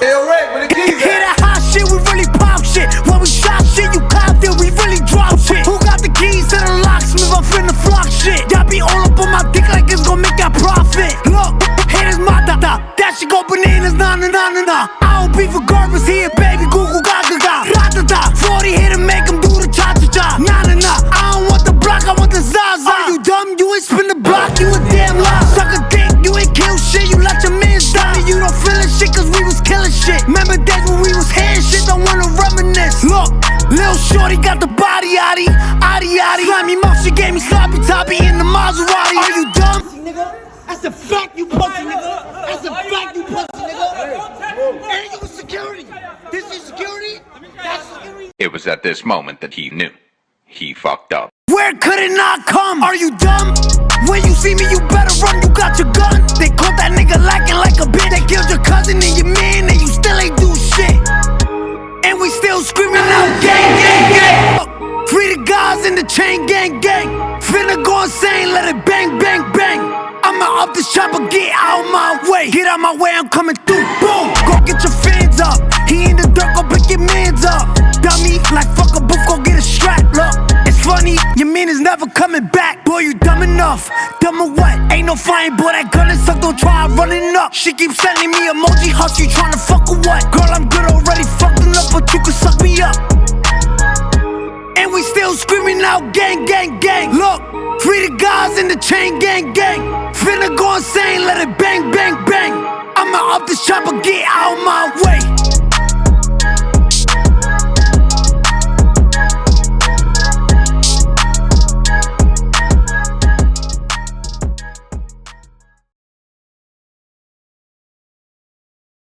Hear that hot shit, we really pop shit. When we shot shit, you copped it, we really drop shit. Who got the keys to the locksmith? I'm finna flock shit. Y'all be all up on my dick like it's gon' make that profit. Look, haters my da-da. That shit go bananas, na-na-na-na-na. I don't beef with garbage here, baby, goo-goo gaga-ga. Ra-da-da, 40 here to make them do the cha-cha-cha. Nah-na-na, I don't want the block, I want the zaza. Are you dumb? You ain't spin the block, you a damn lie. Suck a dick, you ain't kill shit, you let your mans die. You don't feel it shit, cause we was killing shit. Remember days when we was hearing shit, don't wanna reminisce. Look, Lil Shorty got the body yaddy, yaddy yaddy. Slimy mouth, she gave me sloppy toppy in the Maserati. Are you dumb? Nigga, that's a fact, you pussy nigga. That's a fact, you pussy nigga. And you security. This is security. That's security. It was at this moment that he knew. He fucked up. Where could it not come? Are you dumb? When you see me, you better run, you got your gun. They caught that nigga lacking like a bitch. They killed your cousin and your man, and you still ain't do shit. And we still screaming out gang, gang, gang. Free the guys in the chain gang, gang. Finna go insane, let it bang, bang, bang. I'ma up this chopper, get out my way. Get out my way, I'm coming through, boom. Go get your fans up. He in the dirt, go pick your mans up. Dummy, like fuck a booth, go get a strap, look. It's funny, your man is never coming back. Boy, you dumb enough, dumb or what? Ain't no flying, boy, that gun is suck, don't try running up. She keeps sending me emoji hugs, you tryna fuck or what? Girl, I'm good already, fucking up, but you can suck me up. And we still screaming out gang, gang, gang. Look, free the guys in the chain gang, gang. Finna go insane, let it bang, bang, bang. I'ma up this chopper, get out my way.